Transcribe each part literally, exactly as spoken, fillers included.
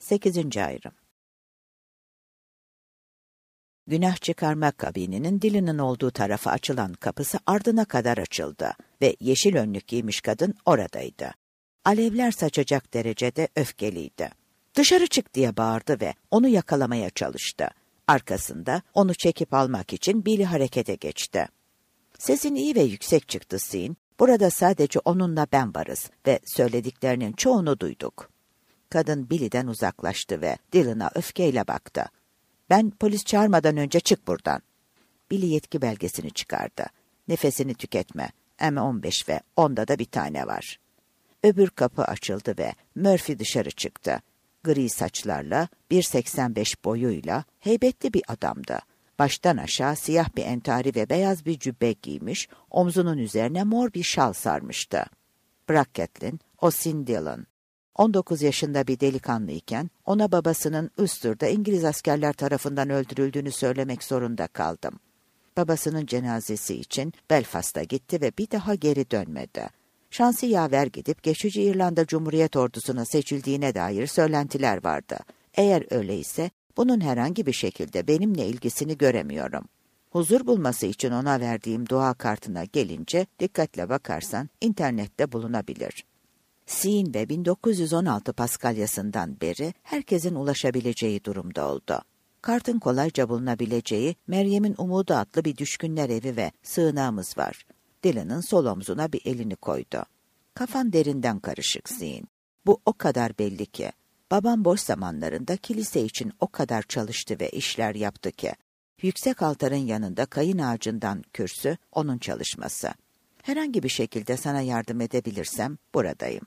sekizinci ayrım. Günah çıkarma kabininin Dylan'ın olduğu tarafa açılan kapısı ardına kadar açıldı ve yeşil önlük giymiş kadın oradaydı. Alevler saçacak derecede öfkeliydi. "Dışarı çık!" diye bağırdı ve onu yakalamaya çalıştı. Arkasında onu çekip almak için Billy harekete geçti. "Sesin iyi ve yüksek çıktı Sean. Burada sadece onunla ben varız ve söylediklerinin çoğunu duyduk." Kadın Billy'den uzaklaştı ve Dylan'a öfkeyle baktı. "Ben polis çağırmadan önce çık buradan." Billy yetki belgesini çıkardı. "Nefesini tüketme. M on beş ve onda da bir tane var." Öbür kapı açıldı ve Murphy dışarı çıktı. Gri saçlarla, bir seksen beş boyuyla heybetli bir adamdı. Baştan aşağı siyah bir entari ve beyaz bir cübbe giymiş, omzunun üzerine mor bir şal sarmıştı. "Bırak Kathleen, o Sean Dillon." on dokuz yaşında bir delikanlıyken ona babasının Ulster'da İngiliz askerler tarafından öldürüldüğünü söylemek zorunda kaldım. Babasının cenazesi için Belfast'a gitti ve bir daha geri dönmedi. Şansı yaver gidip geçici İrlanda Cumhuriyet Ordusu'na seçildiğine dair söylentiler vardı. Eğer öyleyse bunun herhangi bir şekilde benimle ilgisini göremiyorum. Huzur bulması için ona verdiğim dua kartına gelince dikkatle bakarsan internette bulunabilir. Sean ve bin dokuz yüz on altı Paskalyasından beri herkesin ulaşabileceği durumda oldu. Kartın kolayca bulunabileceği Meryem'in Umudu adlı bir düşkünler evi ve sığınağımız var. Dylan'ın sol omzuna bir elini koydu. "Kafan derinden karışık Sean. Bu o kadar belli ki. Babam boş zamanlarında kilise için o kadar çalıştı ve işler yaptı ki. Yüksek altarın yanında kayın ağacından kürsü onun çalışması. Herhangi bir şekilde sana yardım edebilirsem buradayım."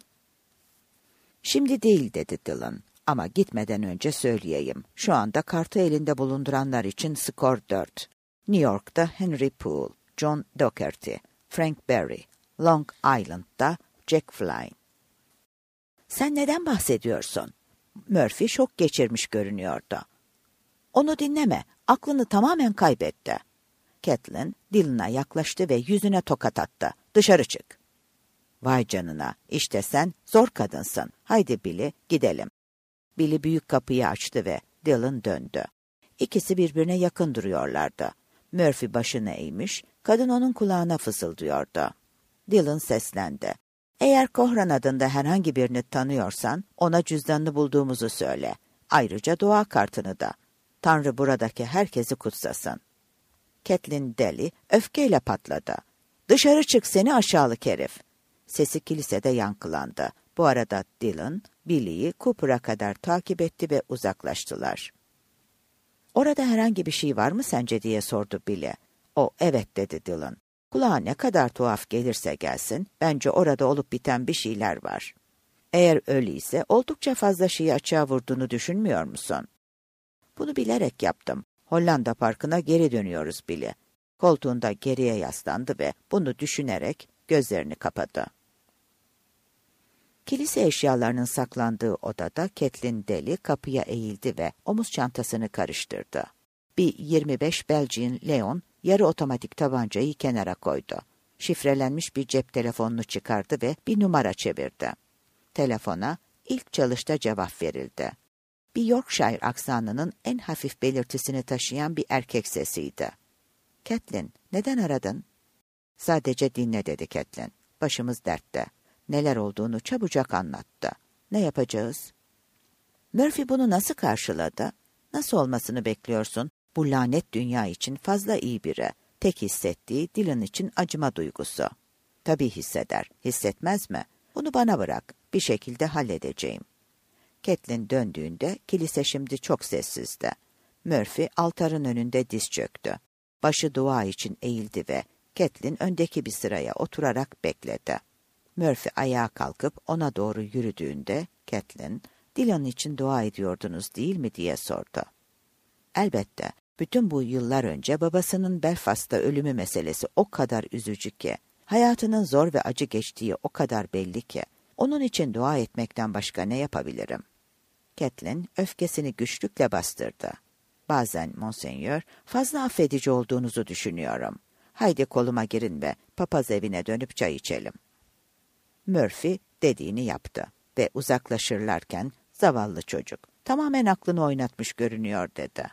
"Şimdi değil," dedi Dylan. "Ama gitmeden önce söyleyeyim. Şu anda kartı elinde bulunduranlar için skor dört. New York'ta Henry Poole, John Docherty, Frank Berry, Long Island'da Jack Flynn." "Sen neden bahsediyorsun?" Murphy şok geçirmiş görünüyordu. "Onu dinleme. Aklını tamamen kaybetti." Kathleen Dylan'a yaklaştı ve yüzüne tokat attı. "Dışarı çık." "Vay canına, işte sen zor kadınsın. Haydi Billy, gidelim." Billy büyük kapıyı açtı ve Dylan döndü. İkisi birbirine yakın duruyorlardı. Murphy başını eğmiş, kadın onun kulağına fısıldıyordu. Dylan seslendi. "Eğer Kohran adında herhangi birini tanıyorsan ona cüzdanını bulduğumuzu söyle. Ayrıca dua kartını da. Tanrı buradaki herkesi kutsasın." Kathleen Daly öfkeyle patladı. "Dışarı çık seni aşağılık herif." Sesi kilisede yankılandı. Bu arada Dylan, Billy'yi Cooper'a kadar takip etti ve uzaklaştılar. "Orada herhangi bir şey var mı sence?" diye sordu Billy. O, "Evet," dedi Dylan. "Kulağa ne kadar tuhaf gelirse gelsin, bence orada olup biten bir şeyler var." "Eğer öyleyse oldukça fazla şeyi açığa vurduğunu düşünmüyor musun?" "Bunu bilerek yaptım. Hollanda Parkı'na geri dönüyoruz Billy." Koltuğunda geriye yaslandı ve bunu düşünerek gözlerini kapadı. Kilise eşyalarının saklandığı odada Kathleen Daly kapıya eğildi ve omuz çantasını karıştırdı. Bir yirmi beş Belgian Leon yarı otomatik tabancayı kenara koydu. Şifrelenmiş bir cep telefonunu çıkardı ve bir numara çevirdi. Telefona ilk çalışta cevap verildi. Bir Yorkshire aksanının en hafif belirtisini taşıyan bir erkek sesiydi. "Kathleen, neden aradın?" "Sadece dinle," dedi Kathleen. "Başımız dertte. Neler olduğunu çabucak anlattı. Ne yapacağız?" Murphy bunu nasıl karşıladı? "Nasıl olmasını bekliyorsun? Bu lanet dünya için fazla iyi biri. Tek hissettiği Dylan için acıma duygusu." "Tabii hisseder. Hissetmez mi? Bunu bana bırak. Bir şekilde halledeceğim." Kathleen döndüğünde kilise şimdi çok sessizdi. Murphy altarın önünde diz çöktü. Başı dua için eğildi ve Kathleen öndeki bir sıraya oturarak bekledi. Murphy ayağa kalkıp ona doğru yürüdüğünde Kathleen, "Dylan için dua ediyordunuz değil mi?" diye sordu. "Elbette. Bütün bu yıllar önce babasının Belfast'ta ölümü meselesi o kadar üzücü ki, hayatının zor ve acı geçtiği o kadar belli ki, onun için dua etmekten başka ne yapabilirim?" Kathleen öfkesini güçlükle bastırdı. "Bazen Monseigneur, fazla affedici olduğunuzu düşünüyorum. Haydi koluma girin ve papaz evine dönüp çay içelim." Murphy dediğini yaptı ve uzaklaşırlarken zavallı çocuk, Tamamen aklını oynatmış görünüyor dedi.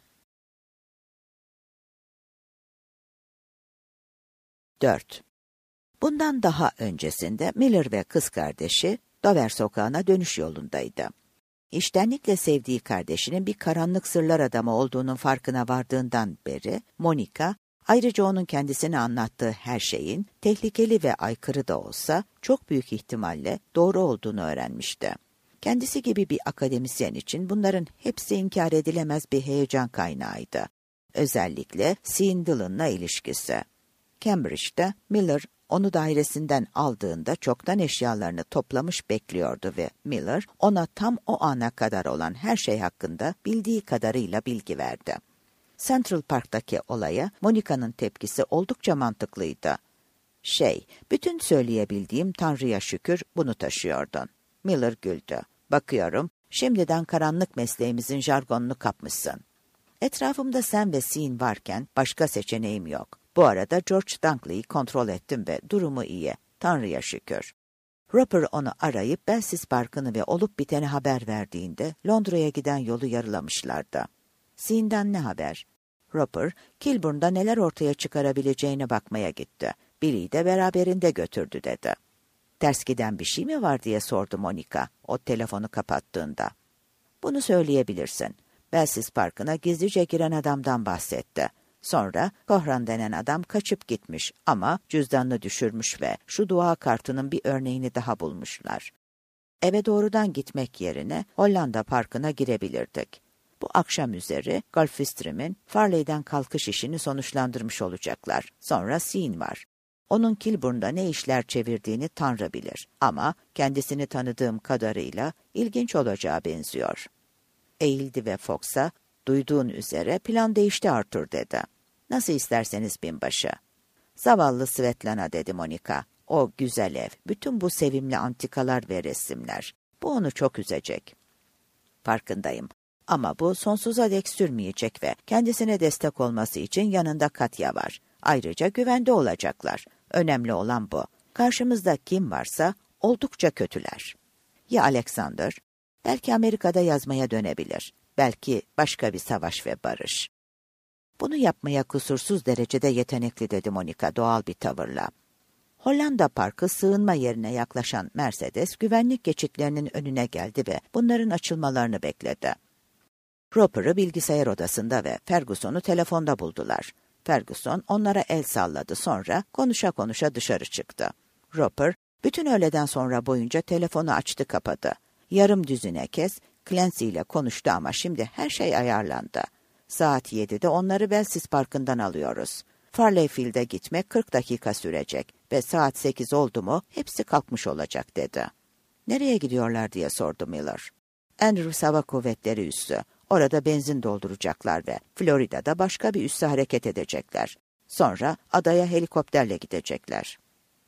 dört. Bundan daha öncesinde Miller ve kız kardeşi Dover sokağına dönüş yolundaydı. İçtenlikle sevdiği kardeşinin bir karanlık sırlar adamı olduğunun farkına vardığından beri Monica, ayrıca onun kendisine anlattığı her şeyin tehlikeli ve aykırı da olsa çok büyük ihtimalle doğru olduğunu öğrenmişti. Kendisi gibi bir akademisyen için bunların hepsi inkar edilemez bir heyecan kaynağıydı. Özellikle Sean Dillon'la ilişkisi. Cambridge'de Miller onu dairesinden aldığında çoktan eşyalarını toplamış bekliyordu ve Miller ona tam o ana kadar olan her şey hakkında bildiği kadarıyla bilgi verdi. Central Park'taki olaya Monica'nın tepkisi oldukça mantıklıydı. Şey, bütün söyleyebildiğim Tanrı'ya şükür bunu taşıyordun. Miller güldü. Bakıyorum, şimdiden karanlık mesleğimizin jargonunu kapmışsın. Etrafımda sen ve Sean varken başka seçeneğim yok. Bu arada George Dunkley'i kontrol ettim ve durumu iyi. Tanrı'ya şükür. Roper onu arayıp Belsiz Parkı'nı ve olup biteni haber verdiğinde Londra'ya giden yolu yarılamışlardı. Sean'dan ne haber? Roper, Kilburn'da neler ortaya çıkarabileceğine bakmaya gitti. Billy'i de beraberinde götürdü dedi. Ters giden bir şey mi var diye sordu Monica, o telefonu kapattığında. Bunu söyleyebilirsin. Belsiz Parkı'na gizlice giren adamdan bahsetti. Sonra Kohran denen adam kaçıp gitmiş ama cüzdanını düşürmüş ve şu dua kartının bir örneğini daha bulmuşlar. Eve doğrudan gitmek yerine Hollanda Parkı'na girebilirdik. Bu akşam üzeri Gulfstream'in Farley'den kalkış işini sonuçlandırmış olacaklar. Sonra Sean var. Onun Kilburn'da ne işler çevirdiğini Tanrı bilir ama kendisini tanıdığım kadarıyla ilginç olacağı benziyor. Eğildi ve Fox'a, duyduğun üzere plan değişti Arthur dedi. Nasıl isterseniz binbaşı. Zavallı Svetlana dedi Monica. O güzel ev, bütün bu sevimli antikalar ve resimler. Bu onu çok üzecek. Farkındayım. Ama bu sonsuza dek sürmeyecek ve kendisine destek olması için yanında Katya var. Ayrıca güvende olacaklar. Önemli olan bu. Karşımızda kim varsa oldukça kötüler. Ya Alexander? Belki Amerika'da yazmaya dönebilir. Belki başka bir savaş ve barış. Bunu yapmaya kusursuz derecede yetenekli dedi Monica doğal bir tavırla. Hollanda Parkı sığınma yerine yaklaşan Mercedes güvenlik geçitlerinin önüne geldi ve bunların açılmalarını bekledi. Roper'ı bilgisayar odasında ve Ferguson'u telefonda buldular. Ferguson onlara el salladı, sonra konuşa konuşa dışarı çıktı. Roper bütün öğleden sonra boyunca telefonu açtı kapadı. Yarım düzine kez Clancy ile konuştu ama şimdi her şey ayarlandı. Saat yedide onları Belsiz Parkı'ndan alıyoruz. Farleyfield'e gitmek kırk dakika sürecek ve saat sekiz oldu mu hepsi kalkmış olacak dedi. Nereye gidiyorlar diye sordu Miller. Andrews Hava Kuvvetleri Üssü. Orada benzin dolduracaklar ve Florida'da başka bir üsse hareket edecekler. Sonra adaya helikopterle gidecekler.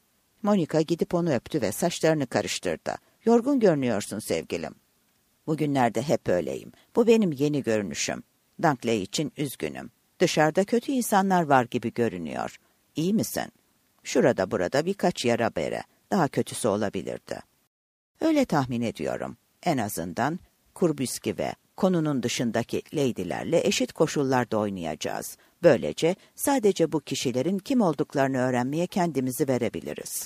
Monica gidip onu öptü ve saçlarını karıştırdı. Yorgun görünüyorsun sevgilim. Bugünlerde hep öyleyim. Bu benim yeni görünüşüm. Dunkley için üzgünüm. Dışarıda kötü insanlar var gibi görünüyor. İyi misin? Şurada burada birkaç yara bere. Daha kötüsü olabilirdi. Öyle tahmin ediyorum. En azından Kurbüski ve konunun dışındaki leydilerle eşit koşullarda oynayacağız. Böylece sadece bu kişilerin kim olduklarını öğrenmeye kendimizi verebiliriz.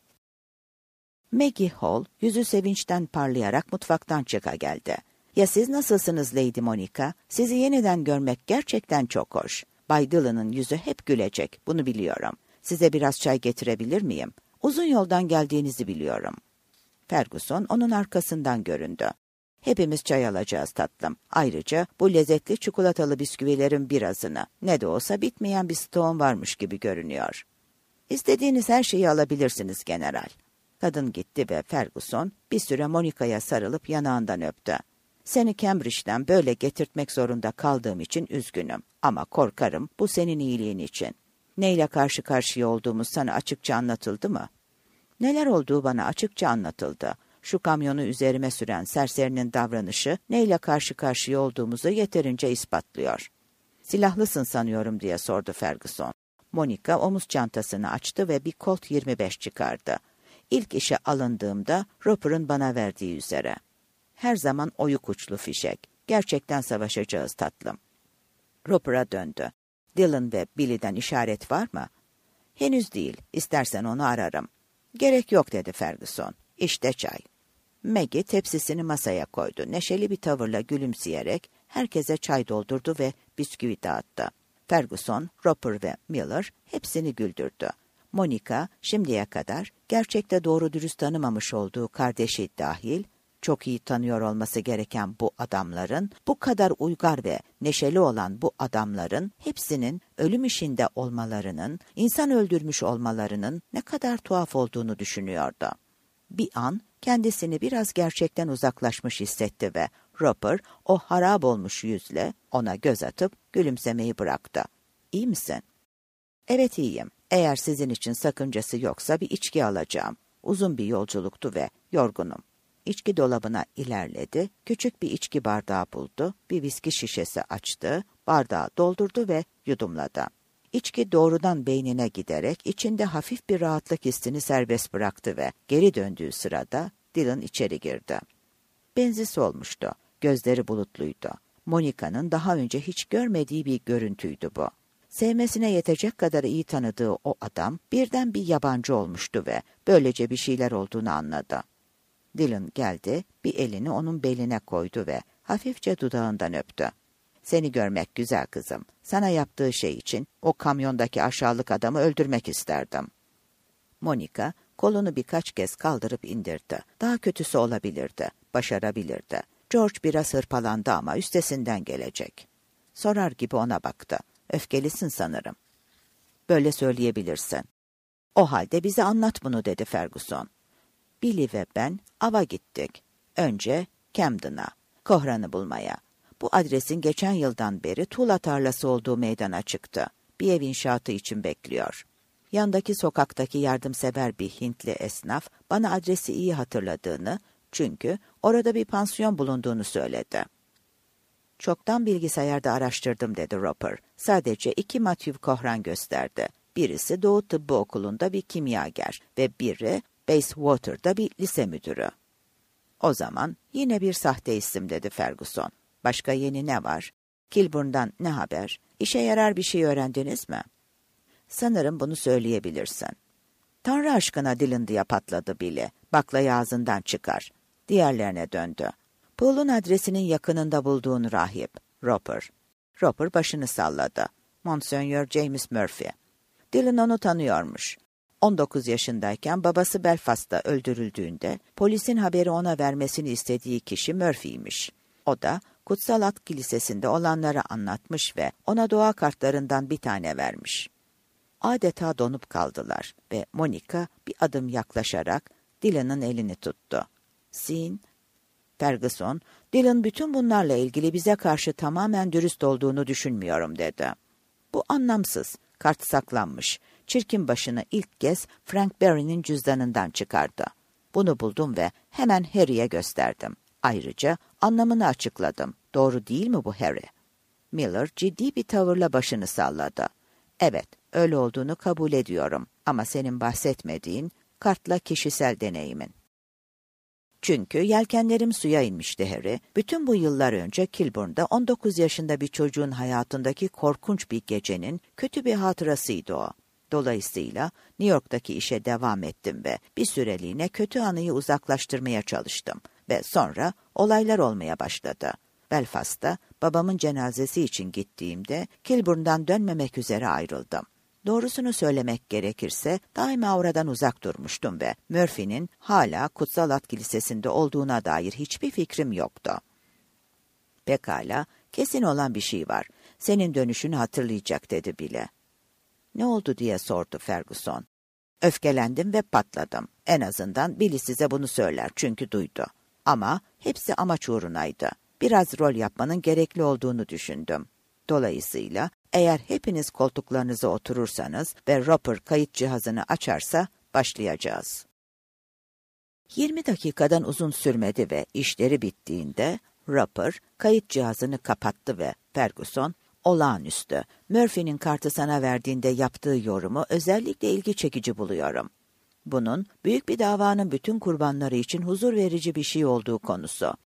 Maggie Hall yüzü sevinçten parlayarak mutfaktan çıka geldi. Ya siz nasılsınız Lady Monica? Sizi yeniden görmek gerçekten çok hoş. Bay Dillon'ın yüzü hep gülecek, bunu biliyorum. Size biraz çay getirebilir miyim? Uzun yoldan geldiğinizi biliyorum. Ferguson onun arkasından göründü. Hepimiz çay alacağız tatlım. Ayrıca bu lezzetli çikolatalı bisküvilerin birazını. Ne de olsa bitmeyen bir stoğum varmış gibi görünüyor. İstediğiniz her şeyi alabilirsiniz general. Kadın gitti ve Ferguson bir süre Monica'ya sarılıp yanağından öptü. Seni Cambridge'den böyle getirtmek zorunda kaldığım için üzgünüm. Ama korkarım bu senin iyiliğin için. Neyle karşı karşıya olduğumuz sana açıkça anlatıldı mı? Neler olduğu bana açıkça anlatıldı. Şu kamyonu üzerime süren serserinin davranışı neyle karşı karşıya olduğumuzu yeterince ispatlıyor. Silahlısın sanıyorum diye sordu Ferguson. Monica omuz çantasını açtı ve bir Colt yirmi beş çıkardı. İlk işe alındığımda Roper'ın bana verdiği üzere. Her zaman oyuk uçlu fişek. Gerçekten savaşacağız tatlım. Roper'a döndü. Dylan ve Billy'den işaret var mı? Henüz değil. İstersen onu ararım. Gerek yok dedi Ferguson. İşte çay. Maggie tepsisini masaya koydu. Neşeli bir tavırla gülümseyerek herkese çay doldurdu ve bisküvi dağıttı. Ferguson, Roper ve Miller hepsini güldürdü. Monica şimdiye kadar gerçekte doğru dürüst tanımamış olduğu kardeşi dahil, çok iyi tanıyor olması gereken bu adamların, bu kadar uygar ve neşeli olan bu adamların hepsinin ölüm işinde olmalarının, insan öldürmüş olmalarının ne kadar tuhaf olduğunu düşünüyordu. Bir an kendisini biraz gerçekten uzaklaşmış hissetti ve Roper o harap olmuş yüzle ona göz atıp gülümsemeyi bıraktı. İyi misin? Evet iyiyim. Eğer sizin için sakıncası yoksa bir içki alacağım. Uzun bir yolculuktu ve yorgunum. İçki dolabına ilerledi, küçük bir içki bardağı buldu, bir viski şişesi açtı, bardağı doldurdu ve yudumladı. İçki doğrudan beynine giderek içinde hafif bir rahatlık hissini serbest bıraktı ve geri döndüğü sırada Dylan içeri girdi. Benzi solmuştu, gözleri bulutluydu. Monica'nın daha önce hiç görmediği bir görüntüydü bu. Sevmesine yetecek kadar iyi tanıdığı o adam birden bir yabancı olmuştu ve böylece bir şeyler olduğunu anladı. Dylan geldi, bir elini onun beline koydu ve hafifçe dudağından öptü. Seni görmek güzel kızım. Sana yaptığı şey için o kamyondaki aşağılık adamı öldürmek isterdim. Monica kolunu birkaç kez kaldırıp indirdi. Daha kötüsü olabilirdi, başarabilirdi. George biraz hırpalandı ama üstesinden gelecek. Sorar gibi ona baktı. Öfkelisin sanırım. Böyle söyleyebilirsin. O halde bize anlat bunu dedi Ferguson. Billy ve ben ava gittik. Önce Camden'a, Kohran'ı bulmaya. Bu adresin geçen yıldan beri tuğla tarlası olduğu meydana çıktı. Bir ev inşaatı için bekliyor. Yandaki sokaktaki yardımsever bir Hintli esnaf bana adresi iyi hatırladığını, çünkü orada bir pansiyon bulunduğunu söyledi. Çoktan bilgisayarda araştırdım dedi Roper. Sadece iki Matthew Kohran gösterdi. Birisi Doğu Tıbbı Okulu'nda bir kimyager ve biri Bayswater'da bir lise müdürü. O zaman yine bir sahte isim dedi Ferguson. Başka yeni ne var? Kilburn'dan ne haber? İşe yarar bir şey öğrendiniz mi? Sanırım bunu söyleyebilirsin. Tanrı aşkına Dylan diye patladı Billy. Baklayı ağzından çıkar. Diğerlerine döndü. Paul'un adresinin yakınında bulduğun rahip. Roper. Roper başını salladı. Monsieur James Murphy. Dylan onu tanıyormuş. on dokuz yaşındayken babası Belfast'ta öldürüldüğünde polisin haberi ona vermesini istediği kişi Murphy'ymiş. O da Kutsal At Kilisesi'nde olanları anlatmış ve ona dua kartlarından bir tane vermiş. Adeta donup kaldılar ve Monica bir adım yaklaşarak Dylan'ın elini tuttu. Sin, Ferguson, Dylan bütün bunlarla ilgili bize karşı tamamen dürüst olduğunu düşünmüyorum dedi. Bu anlamsız, kart saklanmış. Çirkin başını ilk kez Frank Barry'nin cüzdanından çıkardı. Bunu buldum ve hemen Harry'e gösterdim. Ayrıca anlamını açıkladım. Doğru değil mi bu Harry? Miller ciddi bir tavırla başını salladı. Evet, öyle olduğunu kabul ediyorum ama senin bahsetmediğin kartla kişisel deneyimin. Çünkü yelkenlerim suya inmişti Harry. Bütün bu yıllar önce Kilburn'da on dokuz yaşında bir çocuğun hayatındaki korkunç bir gecenin kötü bir hatırasıydı o. Dolayısıyla New York'taki işe devam ettim ve bir süreliğine kötü anıyı uzaklaştırmaya çalıştım. Ve sonra olaylar olmaya başladı. Belfast'ta babamın cenazesi için gittiğimde Kilburn'dan dönmemek üzere ayrıldım. Doğrusunu söylemek gerekirse daima oradan uzak durmuştum ve Murphy'nin hala Kutsal At Kilisesi'nde olduğuna dair hiçbir fikrim yoktu. Pekala, kesin olan bir şey var. Senin dönüşünü hatırlayacak dedi bile. Ne oldu diye sordu Ferguson. Öfkelendim ve patladım. En azından Billy size bunu söyler çünkü duydu. Ama hepsi amaç uğrunaydı. Biraz rol yapmanın gerekli olduğunu düşündüm. Dolayısıyla eğer hepiniz koltuklarınıza oturursanız ve Roper kayıt cihazını açarsa başlayacağız. yirmi dakikadan uzun sürmedi ve işleri bittiğinde Roper kayıt cihazını kapattı ve Ferguson, olağanüstü, Murphy'nin kartı sana verdiğinde yaptığı yorumu özellikle ilgi çekici buluyorum. Bunun büyük bir davanın bütün kurbanları için huzur verici bir şey olduğu konusu.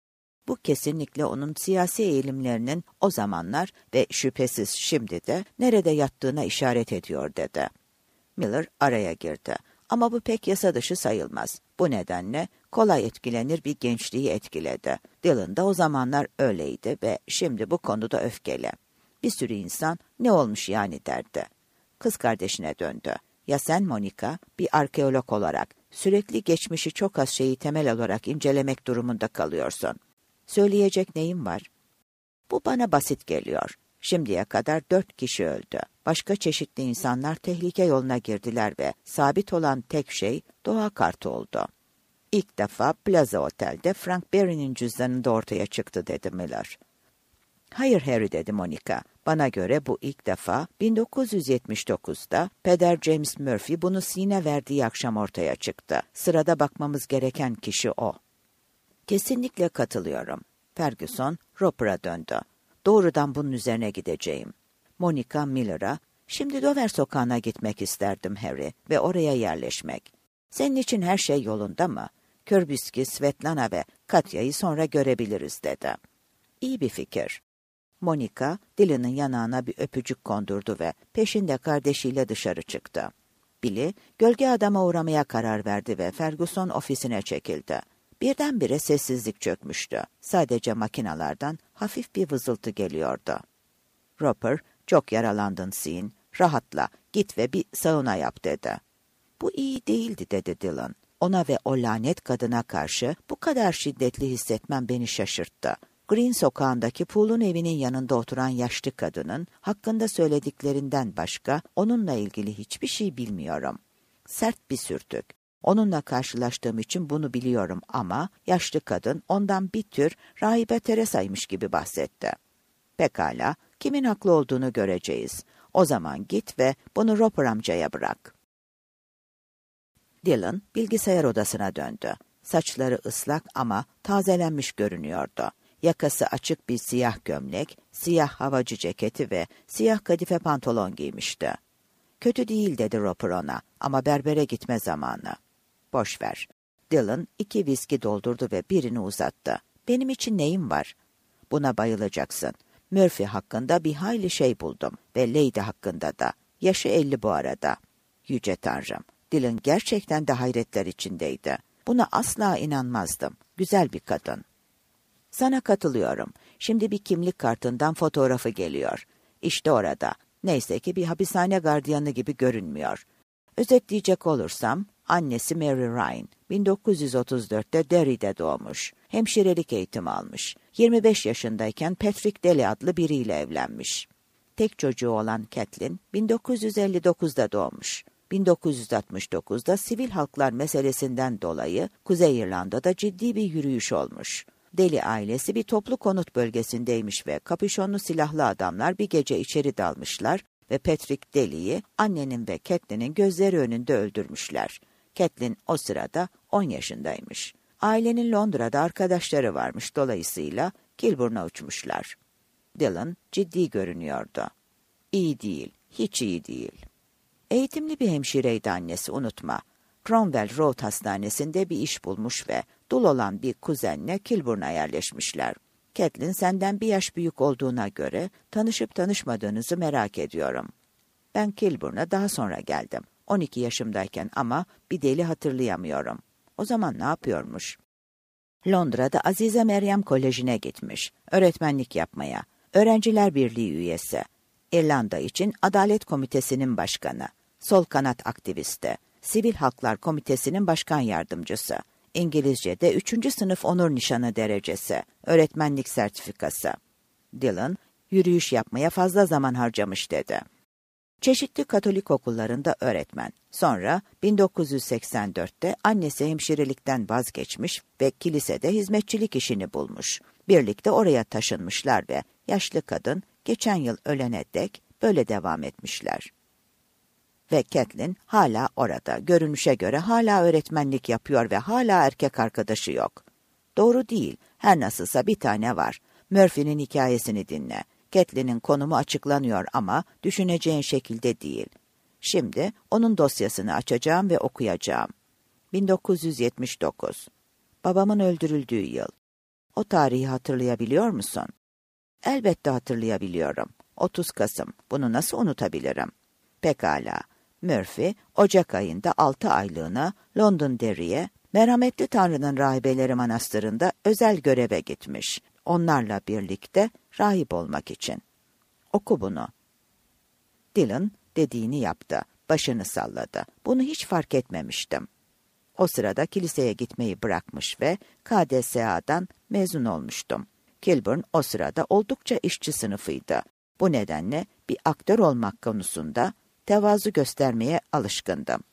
Bu kesinlikle onun siyasi eğilimlerinin o zamanlar ve şüphesiz şimdi de nerede yattığına işaret ediyor dedi. Miller araya girdi. Ama bu pek yasa dışı sayılmaz. Bu nedenle kolay etkilenir bir gençliği etkiledi. Dylan da o zamanlar öyleydi ve şimdi bu konuda öfkeli. Bir sürü insan ne olmuş yani derdi. Kız kardeşine döndü. Ya sen Monica, bir arkeolog olarak sürekli geçmişi çok az şeyi temel olarak incelemek durumunda kalıyorsun. Söyleyecek neyim var? Bu bana basit geliyor. Şimdiye kadar dört kişi öldü. Başka çeşitli insanlar tehlike yoluna girdiler ve sabit olan tek şey doğa kartı oldu. İlk defa Plaza Otel'de Frank Berry'nin cüzdanında ortaya çıktı dedi Miller. Hayır Harry dedi Monica. Bana göre bu ilk defa bin dokuz yüz yetmiş dokuzda Peder James Murphy bunu Sine verdiği akşam ortaya çıktı. Sırada bakmamız gereken kişi o. Kesinlikle katılıyorum. Ferguson Roper'a döndü. Doğrudan bunun üzerine gideceğim. Monica Miller'a, şimdi Dover Sokağı'na gitmek isterdim Harry ve oraya yerleşmek. Senin için her şey yolunda mı? Kirby'ski, Svetlana ve Katya'yı sonra görebiliriz dedi. İyi bir fikir. Monica, Dylan'ın yanağına bir öpücük kondurdu ve peşinde kardeşiyle dışarı çıktı. Billy, gölge adama uğramaya karar verdi ve Ferguson ofisine çekildi. Birdenbire sessizlik çökmüştü. Sadece makinalardan hafif bir vızıltı geliyordu. Roper, çok yaralandın Sean, rahatla, git ve bir sauna yap dedi. Bu iyi değildi dedi Dylan. Ona ve o lanet kadına karşı bu kadar şiddetli hissetmem beni şaşırttı. Green Sokağı'ndaki Poole'un evinin yanında oturan yaşlı kadının hakkında söylediklerinden başka onunla ilgili hiçbir şey bilmiyorum. Sert bir sürtük. Onunla karşılaştığım için bunu biliyorum ama yaşlı kadın ondan bir tür Rahibe Teresa'ymış gibi bahsetti. Pekala, kimin haklı olduğunu göreceğiz. O zaman git ve bunu Roper amcaya bırak. Dylan bilgisayar odasına döndü. Saçları ıslak ama tazelenmiş görünüyordu. Yakası açık bir siyah gömlek, siyah havacı ceketi ve siyah kadife pantolon giymişti. Kötü değil dedi Roper ona ama berbere gitme zamanı. Boş ver. Dylan iki viski doldurdu ve birini uzattı. Benim için neyim var? Buna bayılacaksın. Murphy hakkında bir hayli şey buldum ve Lady hakkında da. Yaşı elli bu arada. Yüce Tanrım. Dylan gerçekten de hayretler içindeydi. Buna asla inanmazdım. Güzel bir kadın. Sana katılıyorum. Şimdi bir kimlik kartından fotoğrafı geliyor. İşte orada. Neyse ki bir hapishane gardiyanı gibi görünmüyor. Özetleyecek olursam, annesi Mary Ryan, bin dokuz yüz otuz dörtte Derry'de doğmuş. Hemşirelik eğitimi almış. yirmi beş yaşındayken Patrick Daly adlı biriyle evlenmiş. Tek çocuğu olan Kathleen, bin dokuz yüz elli dokuzda doğmuş. bin dokuz yüz altmış dokuzda sivil haklar meselesinden dolayı Kuzey İrlanda'da ciddi bir yürüyüş olmuş. Daly ailesi bir toplu konut bölgesindeymiş ve kapüşonlu silahlı adamlar bir gece içeri dalmışlar ve Patrick Daly'yi annenin ve Kathleen'in gözleri önünde öldürmüşler. Kathleen o sırada on yaşındaymış. Ailenin Londra'da arkadaşları varmış, dolayısıyla Kilburn'a uçmuşlar. Dylan ciddi görünüyordu. İyi değil, hiç iyi değil. Eğitimli bir hemşireydi annesi, unutma. Cromwell Road Hastanesi'nde bir iş bulmuş ve dul olan bir kuzenle Kilburn'a yerleşmişler. Kathleen senden bir yaş büyük olduğuna göre tanışıp tanışmadığınızı merak ediyorum. Ben Kilburn'a daha sonra geldim. on iki yaşımdayken ama bir deli hatırlayamıyorum. O zaman ne yapıyormuş? Londra'da Azize Meryem Koleji'ne gitmiş. Öğretmenlik yapmaya. Öğrenciler Birliği üyesi. İrlanda için Adalet Komitesi'nin başkanı. Sol kanat aktivisti. Sivil Haklar Komitesi'nin başkan yardımcısı. İngilizce'de üçüncü sınıf onur nişanı derecesi. Öğretmenlik sertifikası. Dylan, yürüyüş yapmaya fazla zaman harcamış dedi. Çeşitli Katolik okullarında öğretmen. Sonra bin dokuz yüz seksen dörtte annesi hemşirelikten vazgeçmiş ve kilisede hizmetçilik işini bulmuş. Birlikte oraya taşınmışlar ve yaşlı kadın geçen yıl ölene dek böyle devam etmişler. Ve Kathleen hala orada, görünüşe göre hala öğretmenlik yapıyor ve hala erkek arkadaşı yok. Doğru değil, her nasılsa bir tane var. Murphy'nin hikayesini dinle. Kathleen'in konumu açıklanıyor ama düşüneceğin şekilde değil. Şimdi onun dosyasını açacağım ve okuyacağım. bin dokuz yüz yetmiş dokuz. Babamın öldürüldüğü yıl. O tarihi hatırlayabiliyor musun? Elbette hatırlayabiliyorum. otuz Kasım. Bunu nasıl unutabilirim? Pekala. Murphy, Ocak ayında altı aylığına Londonderry'e, Merhametli Tanrı'nın Rahibeleri Manastırı'nda özel göreve gitmiş. Onlarla birlikte rahip olmak için. Oku bunu. Dylan dediğini yaptı. Başını salladı. Bunu hiç fark etmemiştim. O sırada kiliseye gitmeyi bırakmış ve K D S A'dan mezun olmuştum. Kilburn o sırada oldukça işçi sınıfıydı. Bu nedenle bir aktör olmak konusunda tevazu göstermeye alışkındım.